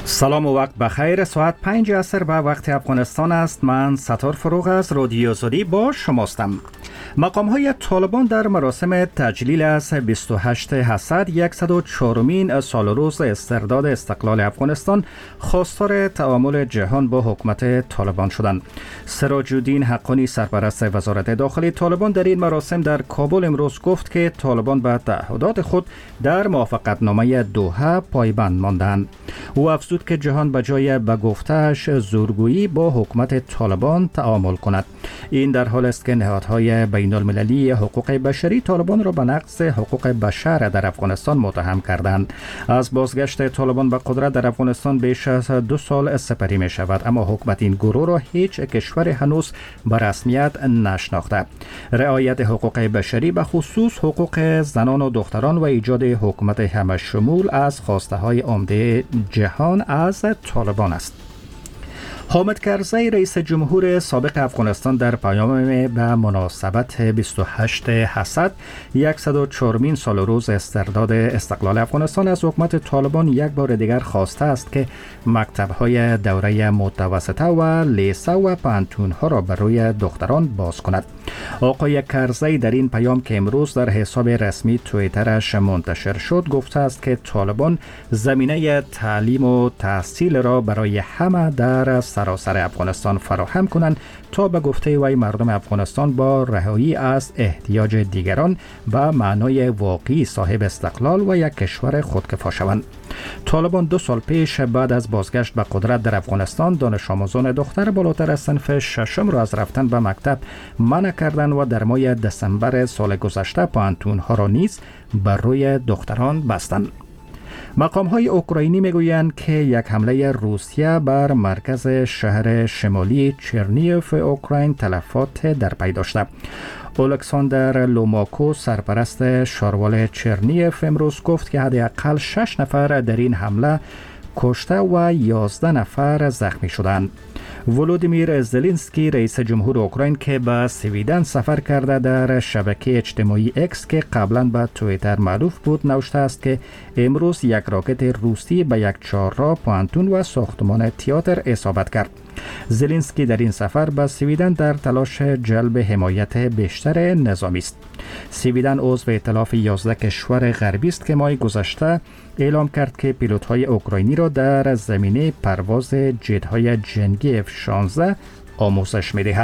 سلام و وقت بخیر. ساعت 5 عصر به وقت افغانستان است. من ستار فروغ از رادیو آزادی با شماستم. مقام های طالبان در مراسم تجلیل از 28 حسد 104مین سال روز استرداد استقلال افغانستان خواستار تعامل جهان با حکومت طالبان شدند. سراج الدین حقانی سرپرست وزارت داخلی طالبان در این مراسم در کابل امروز گفت که طالبان به تعهدات خود در موافقتنامه دوحه پایبند ماندند. او افزود که جهان به جای به گفته‌اش زورگویی با حکومت طالبان تعامل کند. این در حال است که نهادهای بین المللی حقوق بشری طالبان را به نقض حقوق بشر در افغانستان متهم کردند. از بازگشت طالبان به قدرت در افغانستان بیش از 2 سال سپری می شود، اما حکومت این گروه را هیچ کشور هنوز به رسمیت نشناخته. رعایت حقوق بشری به خصوص حقوق زنان و دختران و ایجاد حکومت همه شمول از خواسته های عمده جهان از طالبان است. حامد کرزی رئیس جمهور سابق افغانستان در پیام به مناسبت 28 حسد 104مین سال روز استرداد استقلال افغانستان از حکومت طالبان یک بار دیگر خواسته است که مکتب‌های دوره متوسطه و لیسه و پانتون‌ها را برای دختران باز کند. آقای کرزی در این پیام که امروز در حساب رسمی توییترش منتشر شد گفته است که طالبان زمینه تعلیم و تحصیل را برای همه در سراسر افغانستان فراهم کنند تا به گفته وی مردم افغانستان با رهایی از احتیاج دیگران به معنای واقعی صاحب استقلال و یک کشور خودکفا شوند. طالبان 2 سال پیش بعد از بازگشت به قدرت در افغانستان دانش آموزان دختر بالاتر از صنف 6 را از رفتن به مکتب منع کردند و در ماه دسامبر سال گذشته پانتون‌ها را نیز بر روی دختران بستند. مقام های اوکراینی میگویند که یک حمله روسیه بر مرکز شهر شمالی چرنیف اوکراین تلفات در پی داشته. الکساندر لوماکو سرپرست شاروال چرنیف امروز گفت که حداقل 6 نفر در این حمله کشته و 11 نفر زخمی شدند. ولودیمیر زلنسکی رئیس جمهور اوکراین که به سویدن سفر کرده در شبکه اجتماعی اکس که قبلا به توییتر معروف بود نوشته است که امروز یک راکت روسی به یک چهارراه، پانتون و ساختمان تئاتر اصابت کرد. زلنسکی در این سفر به سویدن در تلاش جلب حمایت بیشتر نظامی است. سویدن عضو ائتلاف 11 کشور غربی است که ماه گذشته اعلام کرد که پیلوت‌های اوکراینی را در زمینه پرواز جت‌های جنگی F-16 آموزش می‌دهد.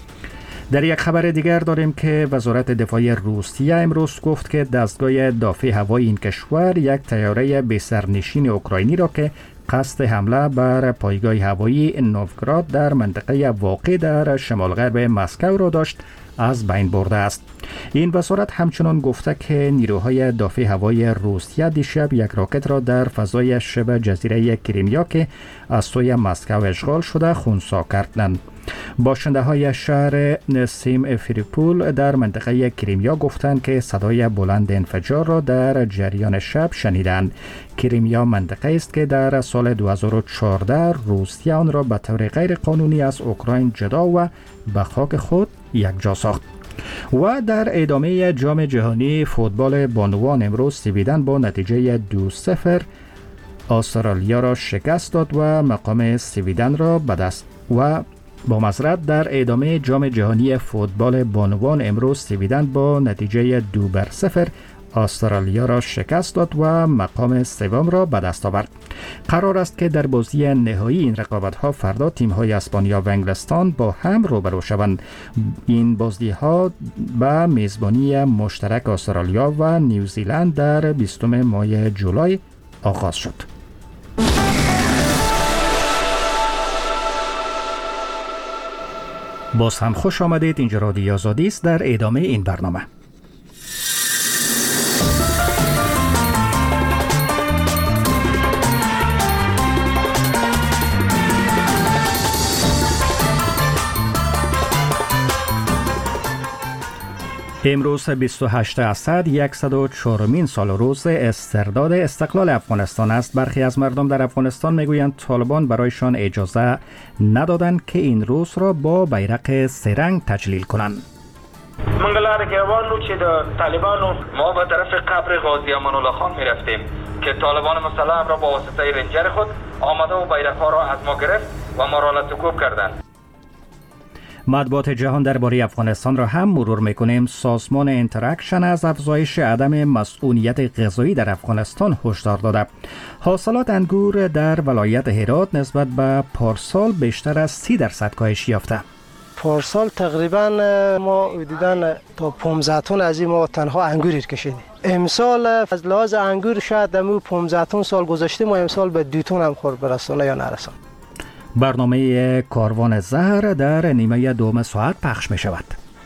در یک خبر دیگر داریم که وزارت دفاع روسیه امروز گفت که دستگاه دافع هوایی این کشور یک طیاره بی‌سرنشین اوکراینی را که قصد حمله بر پایگاه هوایی نوفگراد در منطقه واقع در شمال غرب مسکو را داشت از بین برده است. این وزارت همچنان گفته که نیروهای دافع هوایی روسیه دیشب یک راکت را در فضای شبه جزیره کریمیا که از سوی مسکو اشغال شده خنثی کردند. باشنده های شهر سیمفریپول در منطقه کریمیا گفتند که صدای بلند انفجار را در جریان شب شنیدند. کریمیا منطقه است که در سال 2014 روسیه آن را به طور غیر قانونی از اوکراین جدا و به خاک خود یکجا ساخت. و در ادامه جام جهانی فوتبال بانوان امروز سویدن با نتیجه 2-0 استرالیا را شکست داد و مقام سویدن را به دست و با معذرت در ادامه جام جهانی فوتبال بانوان امروز سویدن با نتیجه 2-0 استرالیا را شکست داد و مقام سوم را به دست آورد. قرار است که در بازی نهایی این رقابت‌ها فردا تیم‌های اسپانیا و انگلستان با هم روبرو شوند. این بازی‌ها به میزبانی مشترک استرالیا و نیوزیلند در 20 ماه جولای آغاز شد. باز هم خوش آمدید. اینجا رادیو آزادی است. در ادامه این برنامه امروز 28 اسد 104مین سال روز استرداد استقلال افغانستان است. برخی از مردم در افغانستان میگویند طالبان برایشان اجازه ندادند که این روز را با بیرق سه‌رنگ تجلیل کنند. منگلار که روان رو چې د طالبانو ما به طرف قبر غازی امان الله خان می رفتیم که طالبان مسلح را با واسطه رنجر خود آمده و بیرق‌ها را از ما گرفت و ما را لطکوب کردند. مطبوعات جهان درباره افغانستان را هم مرور میکنیم. سازمان اینتراکشن از افزایش عدم مسئولیت غذایی در افغانستان هشدار داده. حاصلات انگور در ولایت هرات نسبت به پارسال بیشتر از 30% کاهش یافته. پارسال تقریبا ما دیدن تا 15 تن از این ما تنها انگور کشیدیم. امسال از لحاظ انگور شاید دمو 15 تن سال گذشته ما امسال به 2 تن هم خورد برسانه یا نرسان. برنامه کاروان زهر در نیمه دوم ساعت پخش می شود.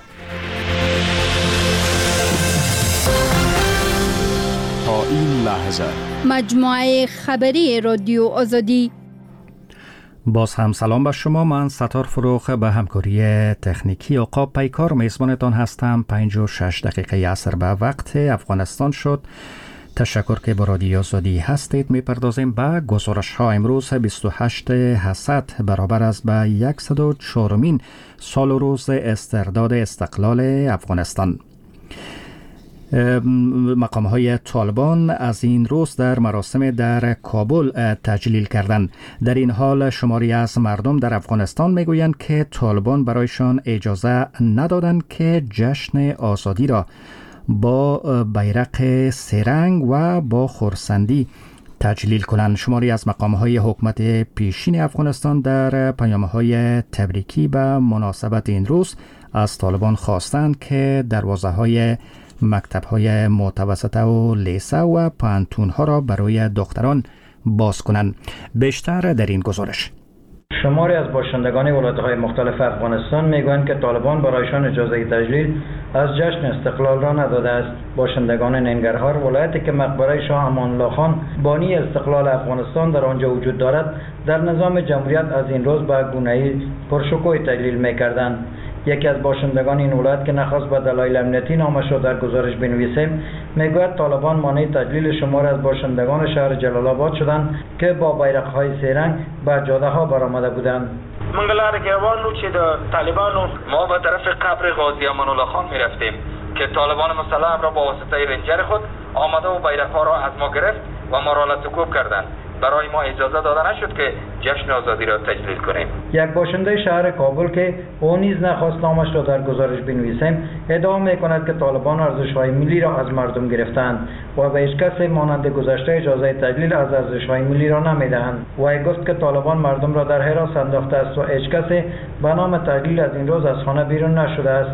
تا این لحظه مجموعه خبری رادیو آزادی. باز هم سلام به شما. من ستار فروغ به همکاری تکنیکی عقاب پیکار میزبانتان هستم. 5:06 دقیقه عصر به وقت افغانستان شد. تشکر که با رادیو آزادی هستید. میپردازیم به گزارش ها. امروز 28 حسد برابر است به 104مین سال و روز استرداد استقلال افغانستان. مقام های طالبان از این روز در مراسم در کابل تجلیل کردند. در این حال شماری از مردم در افغانستان میگویند که طالبان برایشان اجازه ندادند که جشن آزادی را با بیرق سه‌رنگ و با خرسندی تجلیل کنند. شماری از مقام‌های حکومت پیشین افغانستان در پیام‌های تبریکی به مناسبت این روز از طالبان خواستند که دروازه‌های مکتب‌های متوسطه و لیسه و پانتون‌ها را برای دختران باز کنند. بیشتر در این گزارش. شماری از باشندگان ولایت‌های مختلف افغانستان میگویند که طالبان برایشان اجازه تجلیل از جشن استقلال را نداده است. باشندگان ننگرهار، ولایتی که مقبره شاه امان الله خان بانی استقلال افغانستان در آنجا وجود دارد، در نظام جمهوریت از این روز به گونه‌ای پرشکوه تجلیل می‌کردند. یکی از باشندگان این ولایت که نخواست به دلایل امنیتی نامش را در گزارش بنویسیم، میگوید طالبان مانع تجلیل شمار از باشندگان شهر جلال آباد شدند که با بیرق‌های سه‌رنگ بر جاده‌ها برآمده بودند. منگلار گیوان چه طالبان ما به طرف قبر غازی امان الله خان می‌رفتیم که طالبان مسلح را با واسطه رنجر خود آمده و بیرق‌ها را از ما گرفت و ما را لطکوب کردند. برای ما اجازه داده نشد که جشن آزادی را تجلیل کنیم. یک باشنده شهر کابل که او نیز نخواست نامش را در گزارش بنویسیم، ادعا می‌کند که طالبان ارزش‌های ملی را از مردم گرفتند و به هیچ کس مانند گذشته اجازه تجلیل از ارزش‌های ملی را نمی‌دهند. و گفت که طالبان مردم را در حراس انداخته است و هیچ کس به نام تجلیل از این روز از خانه بیرون نشده است.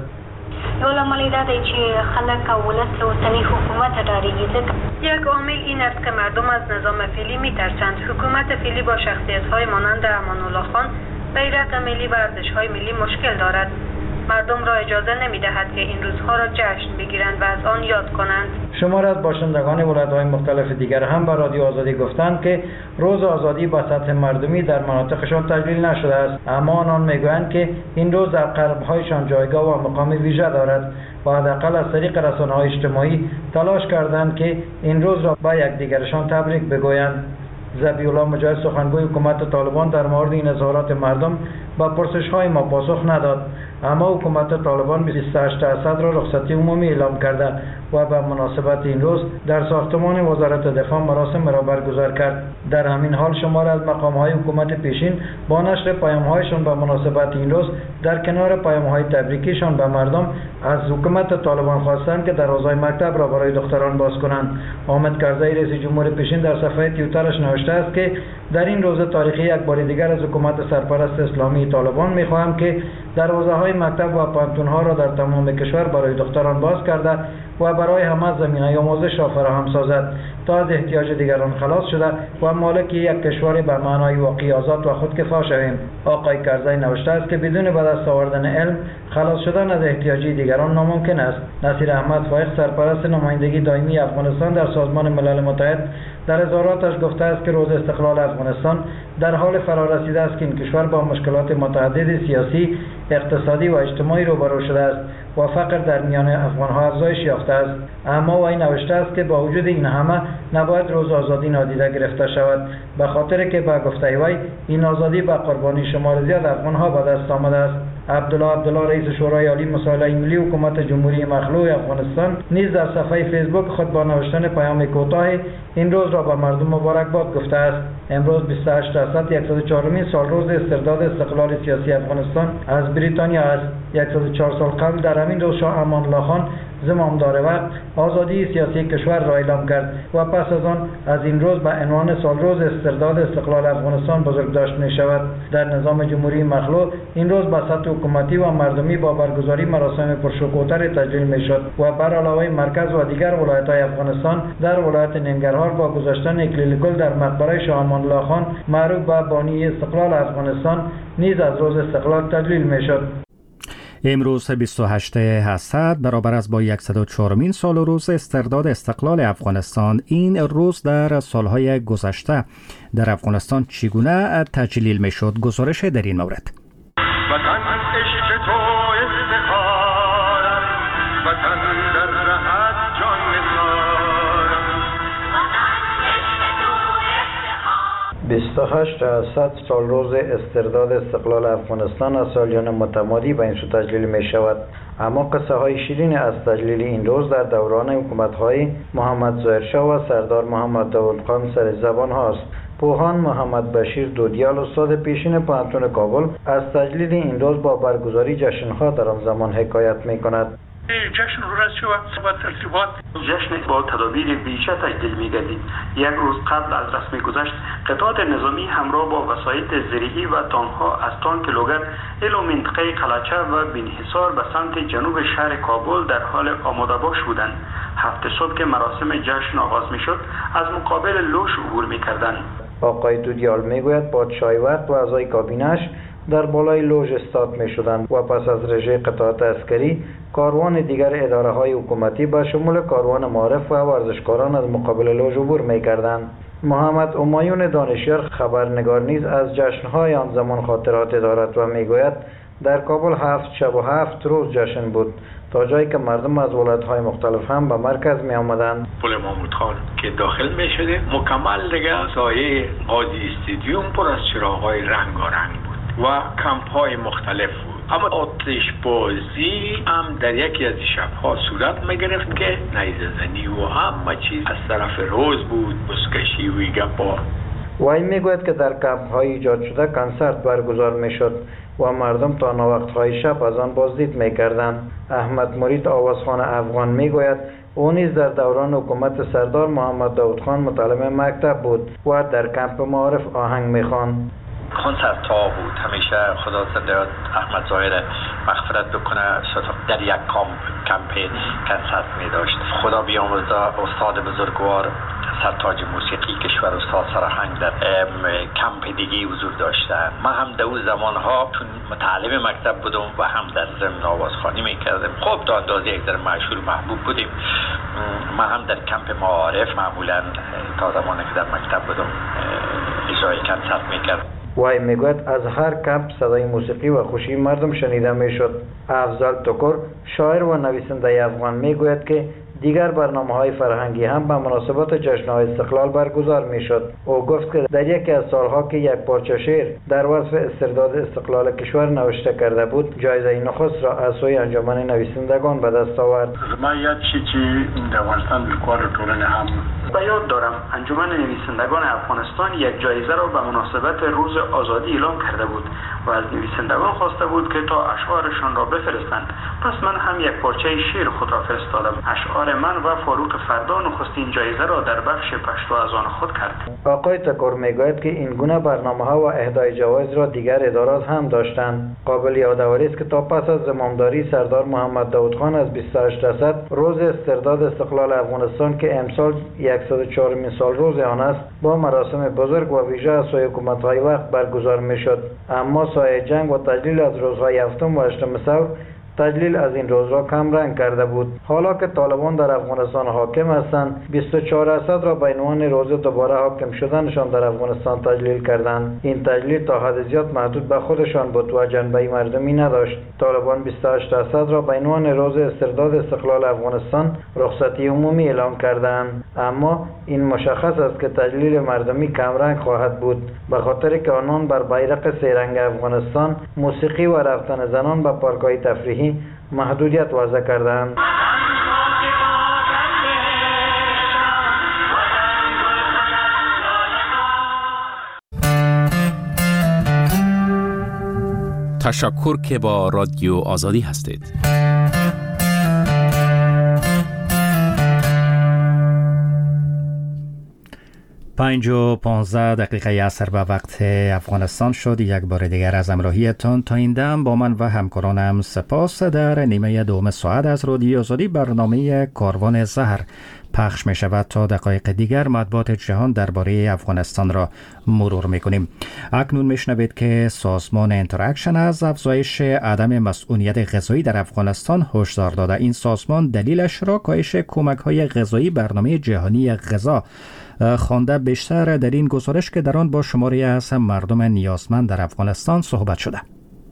یو لامل دا دی چې خلک او ولس له اوسني حکومت ډارېږي. یک عامل این است که مردم از نظام فعلی می‌ترسند. حکومت فعلی با شخصیت‌های مانند امان الله خان بیرق ملی و ارزش‌های ملی مشکل دارد. مردم را اجازه نمی‌دهد که این روزها را جشن بگیرند و از آن یاد کنند. شمار از باشندگان ولایت‌های مختلف دیگر هم به رادیو آزادی گفتند که روز آزادی با سطح مردمی در مناطقشان تجلیل نشده است، اما آنان میگویند که این روز در قلب‌هایشان جایگاه و مقام ویژه دارد و حداقل از طریق رسانه‌های اجتماعی تلاش کردند که این روز را با یکدیگرشان تبریک بگویند. ذبیح‌الله مجاهد سخنگوی حکومت طالبان در مورد این اظهارات مردم با پرسش‌های ما پاسخ نداد، اما حکومت طالبان 28 اسد را رخصتی عمومی اعلام کرده و به مناسبت این روز در ساختمان وزارت دفاع مراسم را برگزار کرد. در همین حال شمار از مقام‌های حکومت پیشین با نشر پیام‌هایشان به مناسبت این روز در کنار پیام‌های تبریکیشان به مردم از حکومت طالبان خواستند که دروازه‌های مکتب را برای دختران باز کنند. حامد کرزی رئیس جمهور پیشین در صفحه توییترش نوشته است که در این روز تاریخی یک بار دیگر از حکومت سرپرست اسلامی طالبان می‌خواهم که دروازه‌های مکتب و پانتون‌ها را در تمام کشور برای دختران باز کرده و برای همه زمینه آموزش را فراهم سازد تا از احتیاج دیگران خلاص شده و مالک یک کشور به معنای واقعی آزاد و خودکفا شویم. آقای کرزی نوشته است که بدون به دست آوردن علم خلاص شدن از احتیاج دیگران ناممکن است. نصیر احمد فائق سرپرست نمایندگی دائمی افغانستان در سازمان ملل متحد در اظهاراتش گفته است که روز استقلال افغانستان در حال فرارسیده است که این کشور با مشکلات متعدد سیاسی، اقتصادی و اجتماعی روبرو شده است و فقر در میان افغان‌ها افزایش یافته است. اما او نوشته است که با وجود این همه نباید روز آزادی نادیده گرفته شود، به خاطر که با گفته وی این آزادی با قربانی شمار زیاد افغان‌ها به دست آمده است. عبدالله رئیس شورای عالی مسائل ملی حکومت جمهوری مخلوع افغانستان نیز در صفحه فیسبوک خود با نوشتن پیام کوتاه این روز را به مردم مبارکباد گفته است. امروز 28 اسد 104مین سالروز استرداد استقلال سیاسی افغانستان از بریتانیا است. 104 سال قبل در همین روز شاه امان الله خان زمامدار وقت آزادی سیاسی کشور را اعلام کرد و پس از آن از این روز به عنوان سالروز استرداد استقلال افغانستان بزرگداشت می شود. در نظام جمهوری مخلوع این روز به سطح حکومتی و مردمی با برگزاری مراسم پرشکوه‌تر تجلیل می شد و بر علاوه مرکز و دیگر ولایت‌های افغانستان در ولایت ننگرهار با گذاشتن اکلیل گل در مقبره شاه امان الله خان معروف به بانی استقلال افغانستان نیز از روز استقلال تجلیل می شد. امروز 28 اسد برابر است با 104مین سال روز استرداد استقلال افغانستان. این روز در سالهای گذشته در افغانستان چگونه تجلیل می شد؟ گزارش در این مورد. بیست اسد سال روز استرداد استقلال افغانستان از سالیان متمادی به این سو تجلیل می شود. اما قصه های شیرین از تجلیل این روز در دوران حکومت های محمد ظاهرشاه و سردار محمد داود خان سر زبان هاست. پوهان محمد بشیر دودیال استاد پیشین پوهنتون کابل از تجلیل این روز با برگزاری جشن‌ها در آن زمان حکایت می کند. جشن رسو و ترتیبات جشن با تدابیر بیشه تجلیل می‌گردید. یک روز قبل از رسم گذشت قطعات نظامی همراه با وسایط زرهی و تانک‌ها از تانک لوگر الی منطقه قلعچه و بنحصار به سمت جنوب شهر کابل در حال آماده باش بودند. 7 صبح که مراسم جشن آغاز می‌شد از مقابل لوش عبور می‌کردند. آقای دودیال میگوید پادشاهی وقت و اعضای کابینه‌اش در بالای لوژ استاد می شدند و پس از رژه قطعات عسکری کاروان دیگر اداره های حکومتی به شمول کاروان معارف و ورزشکاران از مقابل لوژ عبور می کردند. محمد همایون دانشیار خبرنگار نیز از جشنهای آن زمان خاطرات دارد و می گوید در کابل 7 شب و 7 روز جشن بود تا جایی که مردم از ولایت‌های مختلف هم به مرکز می آمدند. پل محمود خان که داخل می شده مکمل دیگه سایه قاضی استادیوم پر از چراغ‌های رنگارنگ بود و کمپ‌های مختلف بود. اما آتش بازی هم در یکی از شب‌ها صورت می‌گرفت که نیزه زنی و همه چیز از طرف روز بود، بزکشی و گپا. وی میگوید که در کمپ‌های ایجاد شده کنسرت برگزار میشد و مردم تا ناوقت‌های شب از آن بازدید می‌کردند. احمد مرید آوازخوان افغان میگوید او نیز در دوران حکومت سردار محمد داود خان متعلم مکتب بود و در کمپ معارف آهنگ می‌خواند. کنسرت ها بود، همیشه خدا زنده احمد ظاهر مغفرت بکنه در یک کمپ کنسرت می داشت. خدا بیامرزه استاد بزرگوار سرتاج موسیقی کشور استاد سرهنگ در کمپ دیگه حضور داشته. ما هم در اون زمان ها چون متعلم مکتب بودم و هم در ضمن آوازخوانی می کردم. خب تا اندازه یک ذره مشهور محبوب بودیم. ما هم در کمپ معارف معمولا تا زمانی که در مکتب بودم اجرای کنسرت می کردم. وی میگوید از هر کمپ صدای موسیقی و خوشی مردم شنیده میشد. افضل تکر شاعر و نویسنده افغان میگوید که دیگر برنامه‌های فرهنگی هم به مناسبت جشن‌های استقلال برگزار میشد. او گفت که در یکی از سالها که یک پارچه شعر در وصف استرداد استقلال کشور نوشته کرده بود، جایزه نخست را از سوی انجمن نویسندگان به دست آورد. ما یاد چی در افغانستان بالکار تورن هم به یاد دارم انجمن نویسندگان افغانستان یک جایزه را به مناسبت روز آزادی اعلام کرده بود و از نویسندگان خواسته بود که تا اشعارشان را بفرستند. پس من هم یک پارچه شعر خود را فرستادم. اشعار من و فاروق فردا نخستین جایزه را در بخش پشتو از آن خود کرد. آقای تکر میگوید که این گونه برنامه‌ها و اهدای جوایز را دیگر ادارات هم داشتند. قابل یادآوری است که تا پس از زمامداری سردار محمد داود خان از 28 اسد روز استرداد استقلال افغانستان که امسال 104مین سال روز آن است با مراسم بزرگ و ویژه از سوی حکومت‌های وقت برگزار می‌شد. اما سایه جنگ و تجلیل از روزهای هفتم و هشتم ثور تجلیل از این روز را کم رنگ کرده بود. حالا که طالبان در افغانستان حاکم هستند، 24 اسد را به عنوان روز دوباره حاکم شدنشان در افغانستان تجلیل کردند. این تجلیل تا حد زیاد محدود به خودشان بود و جنبه مردمی نداشت. طالبان 28 اسد را به عنوان روز استرداد استقلال افغانستان رخصتی عمومی اعلام کردند، اما این مشخص است که تجلیل مردمی کمرنگ خواهد بود، به خاطر که آنان بر بیرق سه رنگ افغانستان، موسیقی و رفتن زنان به پارک‌های تفریحی محدودیت وضع کردند. تشکر که با رادیو آزادی هستید. 5:15 عصر به وقت افغانستان شد. یک بار دیگر از همراهیتان تا این دم با من و همکارانم سپاس. در نیمه دوم ساعت از رادیو آزادی برنامه کاروان زهر پخش می شود. تا دقایق دیگر مطبوعات جهان درباره افغانستان را مرور می کنیم. اکنون می شنوید که سازمان اینتراکشن از افزایش عدم مسئولیت غذایی در افغانستان هشدار داده. این سازمان دلیلش را کاهش کمک های غذایی برنامه جهانی غذا خوانده. بیشتر در این گزارش که در آن با شماری از مردم نیازمند در افغانستان صحبت شده.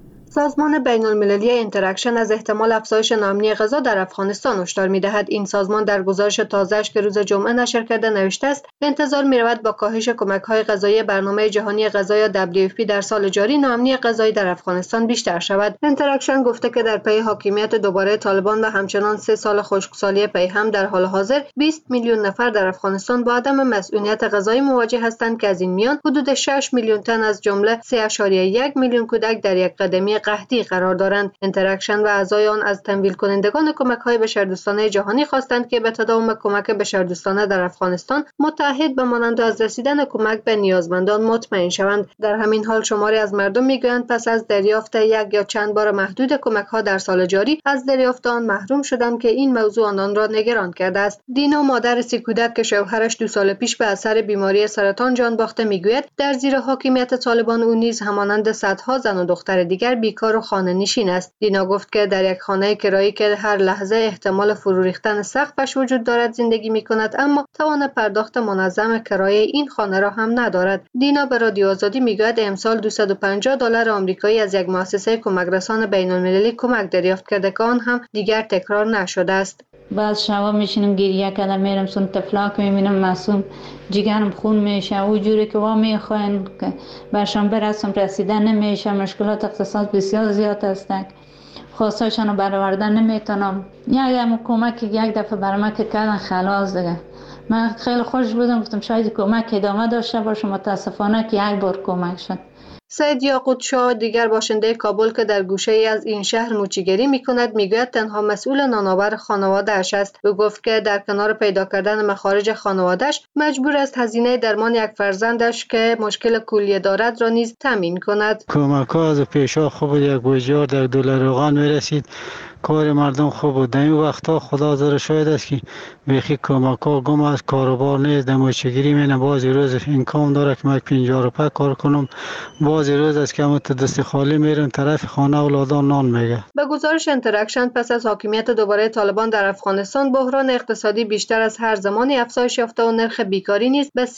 سازمان بین‌المللی اینتراکشن از احتمال افزایش ناامنی غذا در افغانستان هشدار می‌دهد. این سازمان در گزارش تازه‌اش که روز جمعه نشر کرده نوشته است انتظار می‌رود با کاهش کمک‌های غذایی برنامه جهانی غذا یا WFP در سال جاری ناامنی غذایی در افغانستان بیشتر شود. اینتراکشن گفته که در پی حاکمیت دوباره طالبان و همچنان 3 سال خشکسالی پی هم در حال حاضر 20 میلیون نفر در افغانستان با عدم مسئولیت غذایی مواجه هستند که از این میان حدود 6 میلیون تن از جمله 3.1 میلیون کودک در یک قدمی قحطی قرار دارند. اینتراکشن و اعضای آن از تمویل کنندگان کمک‌های بشردوستانه جهانی خواستند که به تداوم کمک بشردوستانه در افغانستان متحد بمانند و از رسیدن کمک به نیازمندان مطمئن شوند. در همین حال شماری از مردم میگویند پس از دریافت یک یا چند بار محدود کمک‌ها در سال جاری از دریافت آن محروم شدند که این موضوع آنان را نگران کرده است. دینا مادر 30 کودک که شوهرش 2 سال پیش به اثر بیماری سرطان جان باخته میگوید در زیر حاکمیت طالبان او نیز همانند صدها زن و دختر دیگر بیکار و خانه نشین است. دینا گفت که در یک خانه کرایی که هر لحظه احتمال فرو ریختن سقفش وجود دارد زندگی می‌کند، اما توان پرداخت منظم کرایه این خانه را هم ندارد. دینا به رادیو آزادی میگوید امسال $250 آمریکایی از یک مؤسسه کمکرسان بین‌المللی کمک دریافت کرده که آن هم دیگر تکرار نشده است. بعد شبا میشینم گریه کردم، میرم سون تفلاک میبینم معصوم جگرم خون میشه و جوری که وا میخواین که برشان برسم رسیدن نمیشه. مشکلات اقتصاد بسیار زیاد هستند، خواستاشانو برآوردن نمیتونم. یک کمک یک دفعه برای من که کردن خلاص دیگه من خیلی خوش بودم، گفتم شاید کمک ادامه داشته باشه. متاسفانه که یک بار کمک شد. سید یاقوت شاه دیگر باشنده کابل که در گوشه‌ای از این شهر موچیگری می‌کند میگوید تنها مسئول نانآور خانواده‌اش است. او گفت که در کنار پیدا کردن مخارج خانواده‌اش مجبور است هزینه درمان یک فرزندش که مشکل کلیه دارد را نیز تامین کند. کمک‌ها از پیشا خوب یک گوجه در $2 روغن می‌رسید. کار مردم خوب بود. در این وقتا خدا زر شاید است که بیخی کمک‌ها گم است، کاروبار نیست. در موچگیری من بعضی روز اینکام داره که من 50 روپیه کار کنم، بعضی روز است که من دست خالی میرم طرف خانه اولادان نان میگه. به گزارش اینتراکشن پس از حاکمیت دوباره طالبان در افغانستان بحران اقتصادی بیشتر از هر زمانی افزایش یافته و نرخ بیکاری نیز به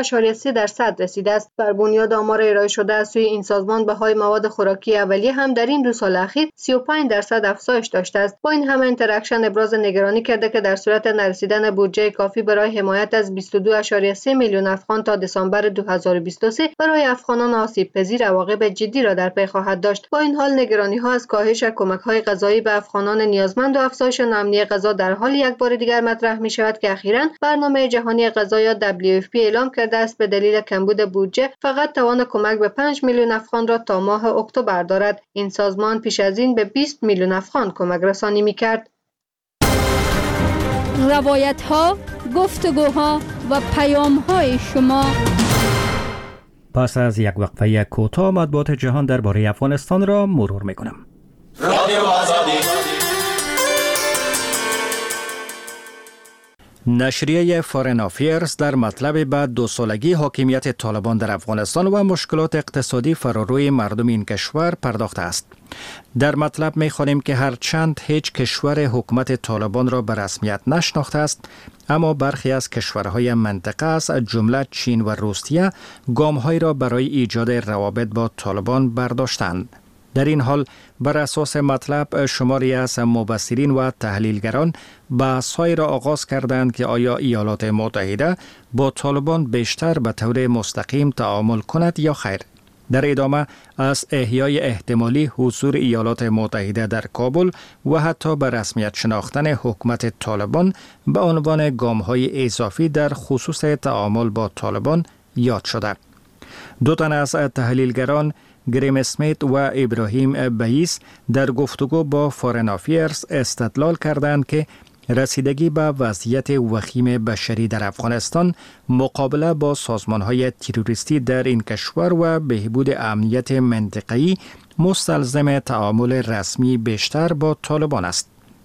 13.3% رسیده است. بر بنیاد آمار ارائه شده از سوی این سازمان بهای مواد خوراکی اولیه هم در این 2 سال اخیر 35% افزایش داشته است. با این همه اینتراکشن ابراز نگرانی کرده که در صورت نرسیدن بودجه کافی برای حمایت از 22.3 میلیون افغان تا دسامبر 2023 برای افغانان آسیب پذیر عواقب جدی را در پی خواهد داشت. با این حال نگرانی ها از کاهش کمک های غذایی به افغانان نیازمند و افزایش ناامنی غذا در حال یک بار دیگر مطرح می شود که اخیراً برنامه جهانی غذا یا WFP اعلام کرده است به دلیل کمبود بودجه فقط توان کمک به 5 میلیون افغان را تا ماه اکتبر دارد. این سازمان پیش از این به 20 میلیون افغان کمک رسانی می‌کرد. روایت‌ها، گفتگوها و پیام‌های شما. پس از یک وقفه کوتاه مطبوعات جهان درباره افغانستان را مرور می‌کنم. رادیو آزادی. نشریه فارن افیرز در مطلب بعد 2 سالگی حاکمیت طالبان در افغانستان و مشکلات اقتصادی فراروی مردم این کشور پرداخته است. در مطلب می‌خوانیم که هرچند هیچ کشور حکومت طالبان را به رسمیت نشناخته است، اما برخی از کشورهای منطقه از جمله چین و روسیه گام‌هایی را برای ایجاد روابط با طالبان برداشتند. در این حال بر اساس مطلب شماری از مبصرین و تحلیلگران بحث‌هایی را آغاز کردند که آیا ایالات متحده با طالبان بیشتر به طور مستقیم تعامل کند یا خیر. در ادامه از احیای احتمالی حضور ایالات متحده در کابل و حتی به رسمیت شناختن حکومت طالبان به عنوان گام‌های اضافی در خصوص تعامل با طالبان یاد شده. دو تن از تحلیلگران گریم اسمیت و ابراهیم بیس در گفتگو با فارن افیرز استدلال کردند که رسیدگی به وضعیت وخیم بشری در افغانستان، مقابله با سازمان‌های تروریستی در این کشور و بهبود امنیت منطقه‌ای مستلزم تعامل رسمی بیشتر با طالبان است.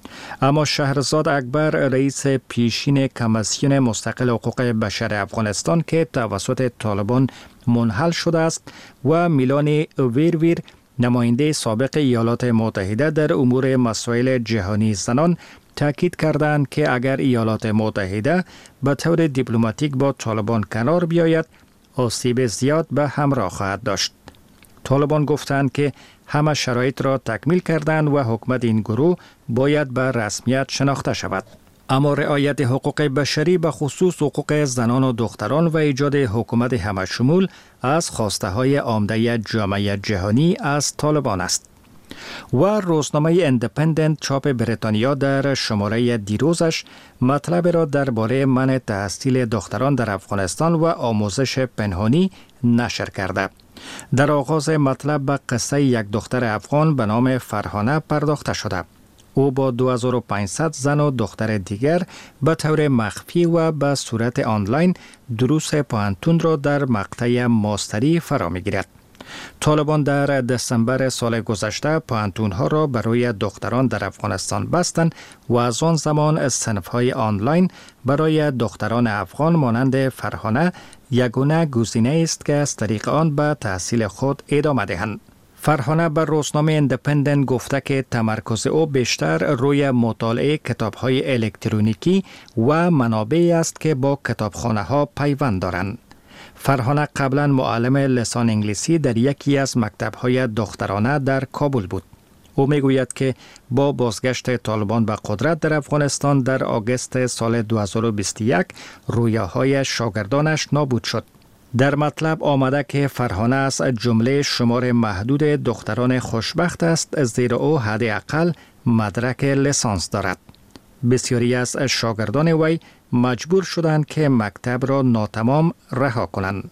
اما شهرزاد اکبر، رئیس پیشین کمیسیون مستقل حقوق بشر افغانستان که توسط طالبان منحل شده است، و میلان ویرویر، نماینده سابق ایالات متحده در امور مسائل جهانی زنان، تاکید کردند که اگر ایالات متحده به طور دیپلماتیک با طالبان کنار بیاید، آسیب زیاد به همراه خواهد داشت. طالبان گفتند که همه شرایط را تکمیل کردند و حکومت این گروه باید به رسمیت شناخته شود. اما رعایت حقوق بشری به خصوص حقوق زنان و دختران و ایجاد حکومت همه‌شمول از خواسته های عمده جامعه جهانی از طالبان است. و روزنامه اندپندنت چاپ بریتانیا در شماره دیروزش مطلب را درباره منع تحصیل دختران در افغانستان و آموزش پنهانی نشر کرده. در آغاز مطلب به قصه یک دختر افغان به نام فرهانه پرداخته شده. او با 2500 زن و دختر دیگر به طور مخفی و به صورت آنلاین دروس پوهنتون را در مقطع ماستری فرا می‌گیرد. طالبان در دسامبر سال گذشته پوهنتون‌ها را برای دختران در افغانستان بستند و از آن زمان صنف‌های آنلاین برای دختران افغان مانند فرهانه یگانه گزینه است که از طریق آن به تحصیل خود ادامه دهند. فرهانه بر روزنامه اندپندنت گفته که تمرکز او بیشتر روی مطالعه کتاب‌های الکترونیکی و منابعی است که با کتابخانه‌ها پیوند دارند. فرهانه قبلا معلم لسان انگلیسی در یکی از مکتب‌های دخترانه در کابل بود. او میگوید که با بازگشت طالبان به قدرت در افغانستان در آگوست سال 2021 رویاهای شاگردانش نابود شد. در مطلب آمده که فرهانه از جمله شمار محدود دختران خوشبخت است، زیرا او حداقل مدرک لیسانس دارد. بسیاری از شاگردان وی مجبور شدند که مکتب را ناتمام رها کنند.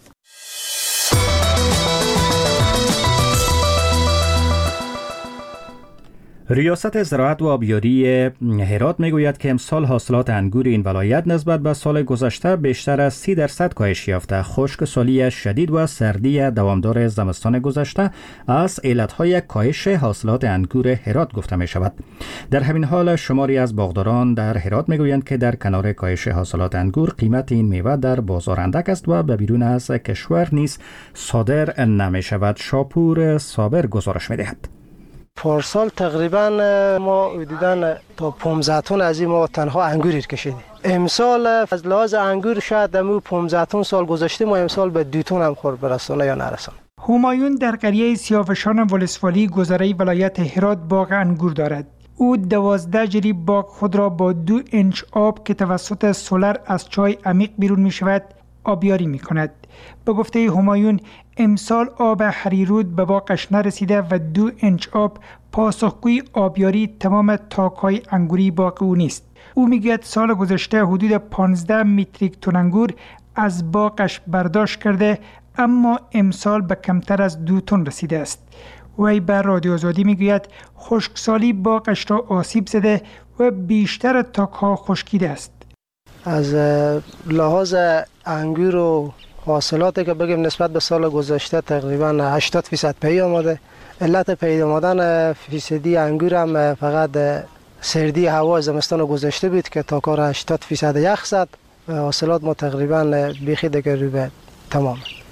ریاست زراعت و آبیاری هرات میگوید که امسال حاصلات انگور این ولایت نسبت به سال گذشته بیشتر از 30% کاهش یافته. خشکسالی شدید و سردی دوامدار زمستان گذشته از علتهای کاهش حاصلات انگور هرات گفته می شود. در همین حال شماری از باغداران در هرات میگویند که در کنار کاهش حاصلات انگور، قیمت این میوه در بازار اندک است و به بیرون از کشور نیز صادر نمی شود. شاپور صابر گزارش می دهد. پارسال تقریبا ما دیدن تا 15 تن از این ما تنها انگور کشیدیم. امسال از لحاظ انگور شاید دمو 15 تن سال گذشته ما امسال به 2 تن هم خورد برسانه یا نرسانه. همایون در قریه سیاوشان ولسوالی گذره ولایت هرات باغ انگور دارد. او 12 جریب باغ خود را با 2 اینچ آب که توسط سولر از چای عمیق بیرون می شود آبیاری می کند. به گفته همایون امسال آب هریرود به باغش نرسیده و 2 اینچ آب پاسخگوی آبیاری تمام تاک‌های انگوری باغ او نیست. او میگوید سال گذشته حدود 15 متریک تن انگور از باغش برداشت کرده، اما امسال به کمتر از 2 تن رسیده است. وی بر رادیو آزادی میگوید خشکسالی باغش را آسیب زده و بیشتر تاک‌ها خشکیده است. از لحاظ انگور و حاصلاتی که بگیم نسبت به سال گذشته تقریبا 80% پی آمده. علت پی آمدن فیصدی انگور هم فقط سردی هوا زمستان گذشته بود که تا کار 80% یخ زد و حاصلات ما تقریبا بیخی دیگه رو به تمام.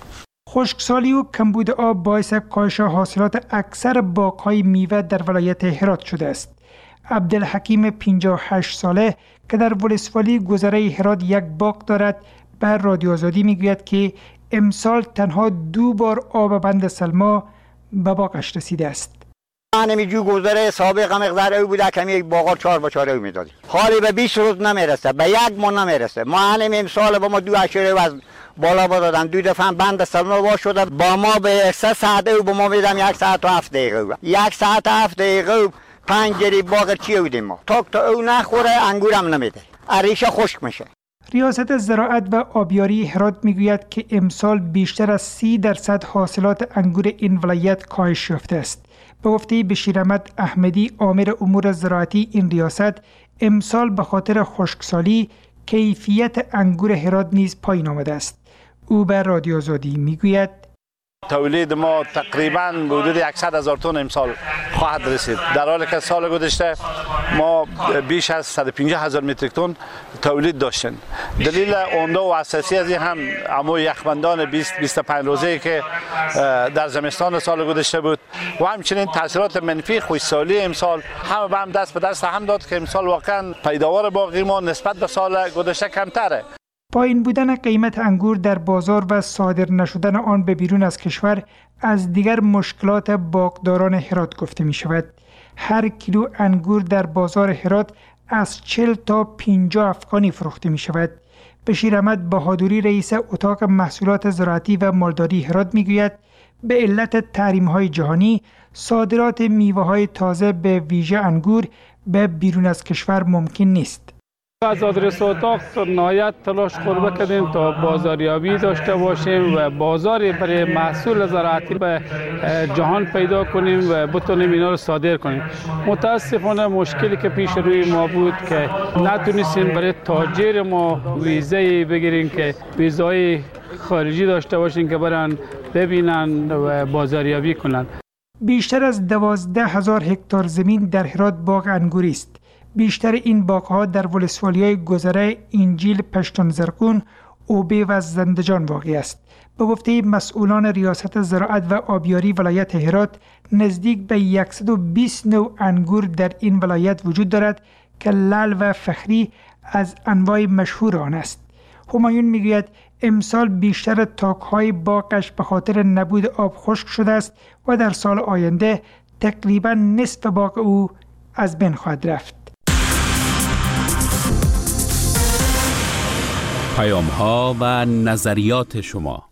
خشکسالی و کمبود آب باعث کاهش حاصلات اکثر باغ‌های میوه در ولایت هرات شده است. عبدالحکیم 58 ساله که در ولسوالی گذره هرات یک باغ دارد بر رادیو آزادی میگوید که امسال تنها 2 بار آب بند سلما به باغش رسیده است. همینجور گذره سابق هم اقدار او بوده که یک باغا 4 با 4 او میدادیم. حالی به 20 روز نمیرسه، به 1 ماه نمیرسه. ما همین امسال با ما 2 اشاره از بالا دادن، 2 دفعه بند سلما وا شده، با ما به 3 ساعت او به ما میدم 1 ساعت و 7 دقیقه. 1 ساعت و 7 دقیقه 5 جری باغ چی بودیم ما. تا او نخوره انگورم نمیده. ریشه خشک میشه. ریاست زراعت و آبیاری هرات میگوید که امسال بیشتر از 30% حاصلات انگور این ولایت کاهش یافته است. به گفته بشیراحمد احمدی امور امور زراعتی این ریاست، امسال به خاطر خشکسالی کیفیت انگور هرات نیز پایین آمده است. او به رادیو آزادی میگوید تولید ما تقریبا حدود 100,000 تن امسال خواهد رسید، در حالی که سال گذشته ما بیش از 150,000 متریک تن تولید داشتیم. دلیل عمده و اساسی از این هم اموی یخبندان 20-25 روزه که در زمستان سال گذشته بود و همچنین تاثیرات منفی خشکسالی امسال همه به هم دست به دست هم داد که امسال واقعا پیداوار باغی ما نسبت به سال گذشته کمتره. پایین بودن قیمت انگور در بازار و صادر نشدن آن به بیرون از کشور از دیگر مشکلات باغداران هرات گفته می شود. هر کیلو انگور در بازار هرات از 40 تا 50 افغانی فروخته می شود. بشیراحمد بهادری رئیس اتاق محصولات زراعتی و مالداری هرات می گوید به علت تحریم های جهانی صادرات میوه های تازه به ویژه انگور به بیرون از کشور ممکن نیست. از آدرس اتاق نهایت تلاش خود کردیم تا بازاریابی داشته باشیم و بازاری برای محصول زراعتی به جهان پیدا کنیم و بتونیم اینا رو صادر کنیم. متاسفانه مشکلی که پیش روی ما بود که نتونستیم برای تاجر ما ویزه بگیریم که ویزای خارجی داشته باشیم که برن ببینن و بازاریابی کنن. بیشتر از 12,000 هکتار زمین در هرات باغ انگوری است. بیشتر این باغ‌ها در ولسوالی‌های گذره انجیل، پشتون زرقون، اوبه و زندجان واقع است. به گفته مسئولان ریاست زراعت و آبیاری ولایت هرات، نزدیک به 120 نوع انگور در این ولایت وجود دارد که لعل و فخری از انواع مشهور آن است. همایون میگوید امسال بیشتر تاک‌های باغش به خاطر نبود آب خشک شده است و در سال آینده تقریباً نصف باغ او از بین خواهد رفت. پیام‌ها و نظریات شما.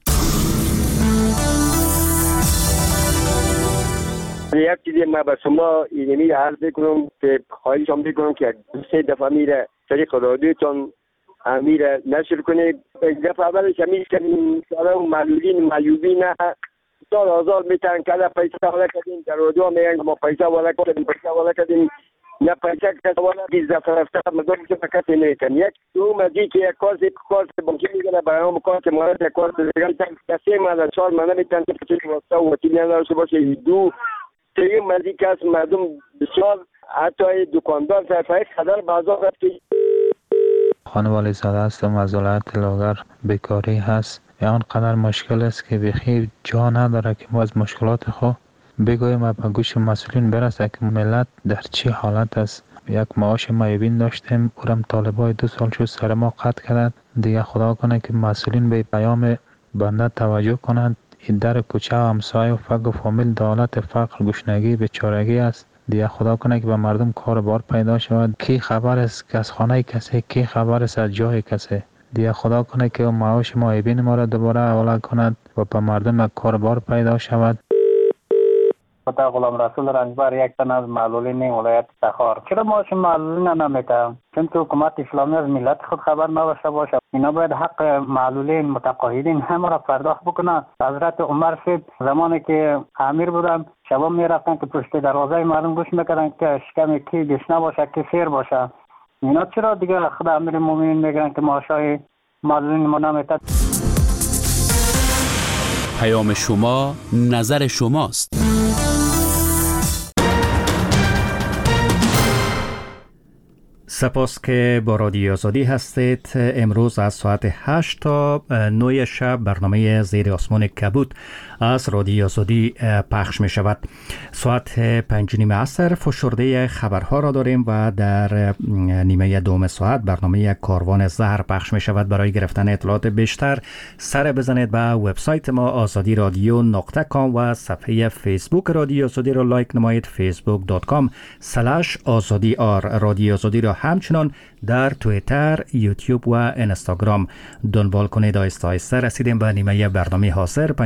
یک چیزی ما به شما اینمی عرض بکنم که خواهشم بکنم که 2-3 دفعه میره طریق رادیوتون میره نشر کنید. یک دفعه اولش همین که معلولین معیوبین سال آزار میتن که پیسه والا کردیم در رادیو میگن ما پیسه والا کردیم نه پیسه کسی والا 20 دفعه رفته مردم که کسی نمیکن. یک دوم از این که یک کارت بانکی میگنه برای هم کارت مورد یک کارت دیگر کسی مالا 4 مالا میتن که چیزی واسطه و وکیلی نداشته باشه. دو سوم از این که از مردم بسیار حتی دکاندار صرفه خدر بازار رفت که خانوالی زاده هستم از ولایت لاغر. بیکاری هست آنقدر مشکل است که بخیر جا نداره که ما از مشکلات خود بگویم و به گوش مسئولین برسه که ملت در چه حالت است. یک معاش معیوبین داشتیم اورم طالبای 2 سال شد سر ما قطع کردند. دیگه خدا کنه که مسئولین به پیام بنده توجه کنند. این در کوچه و همسایه و فق و فامیل دولت فقر گشنگی بیچارگی است. دیگه خدا کنه که به مردم کار بار پیدا شود. کی خبر است که از خانه کسی، کی خبر است از جای کسی. دیگه خدا کنه که معاش معیوبین ما را دوباره حواله کند و به مردم کار بار پیدا شود. خدا غلام رسول رنجبر یک تن از معلولین ولایت تخار. چرا معاش معلولین نمیده؟ چون که حکومت اسلامی از ملت خود خبر نداشته باشه. اینا باید حق معلولین متقاعدین همه را پرداخت بکنن. حضرت عمر صاحب زمانی که امیر بودن شبا میرفتن که پشت دروازه مردم گوش میکردن که شکم کی گشنه باشه کی سیر باشه. اینا چرا دیگه خدا امیر مومنین میگن که معاشای معلولین ما نمیده؟ پیام شما نظر شماست. سپاس که با رادیو آزادی هستید. امروز از ساعت 8 تا 9 شب برنامه زیر آسمان کبود از رادیو آزادی پخش می شود. ساعت 5:30 عصر فشرده خبرها را داریم و در نیمه دوم ساعت برنامه کاروان زهر پخش می شود. برای گرفتن اطلاعات بیشتر سر بزنید به وبسایت ما azadiradyo.com و صفحه فیسبوک رادیو آزادی را لایک نمایید. facebook.com/azadi رادیو آزادی را همچنان در توییتر، یوتیوب و اینستاگرام دنبال کنید. آهسته آهسته رسیدیم به نیمه برنامه حاضر.